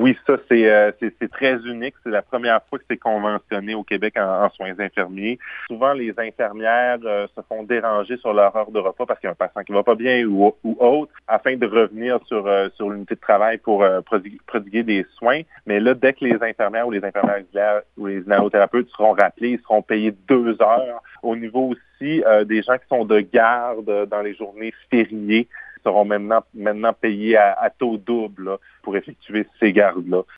Oui, ça, c'est très unique. C'est la première fois que c'est conventionné au Québec en soins infirmiers. Souvent, les infirmières se font déranger sur leur heure de repas parce qu'il y a un patient qui va pas bien ou autre, afin de revenir sur l'unité de travail pour prodiguer des soins. Mais là, dès que les infirmières ou les infirmières auxiliaires ou les inhalothérapeutes seront rappelés, ils seront payés 2 heures. Au niveau aussi des gens qui sont de garde dans les journées fériées, seront maintenant payés à taux double là, pour effectuer ces gardes-là.